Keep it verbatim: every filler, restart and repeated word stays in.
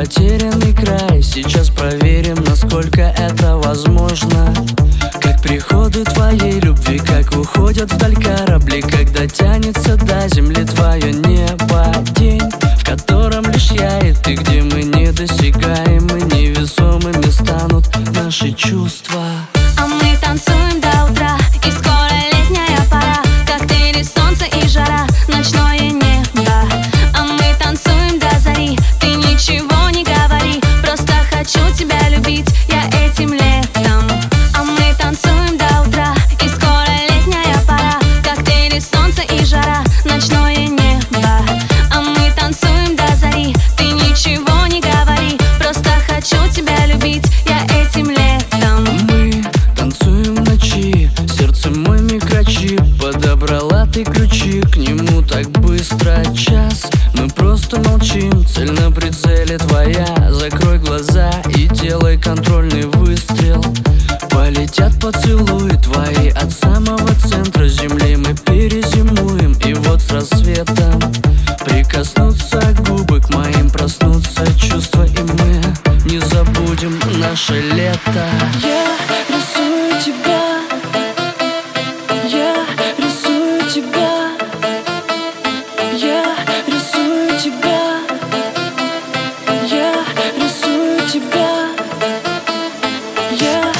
потерянный край. Сейчас проверим, насколько это возможно. Как приходы твоей любви, как уходят вдаль корабли, когда тянется до земли твое небо. День, в котором лишь я и ты, где мы недосягаемы, невесомыми станут наши чувства. А мы танцуем до утра, и скоро летняя пора. Коктейли, солнце и жара, ночное небо. А мы танцуем до зари, ты ничего не говори, просто хочу тебя любить я этим летом. А мы танцуем до утра, и скоро летняя пора. Коктейли, солнце и жара, ночное небо. А мы танцуем до зари, ты ничего не говори, просто хочу тебя любить я этим летом. Мы танцуем в ночи, сердце мой микрочип. Подобрала ты ключи, к нему так быстро час. Мы просто молчим, цель на прицеле твоя. Закрой глаза и делай контрольный выстрел. Полетят поцелуи твои от самого центра земли. Мы перезимуем, и вот с рассветом прикоснутся губы к моим, проснутся чувства, и мы не забудем наше лето. Я рисую тебя, я рисую тебя, я рисую тебя, я рисую тебя, я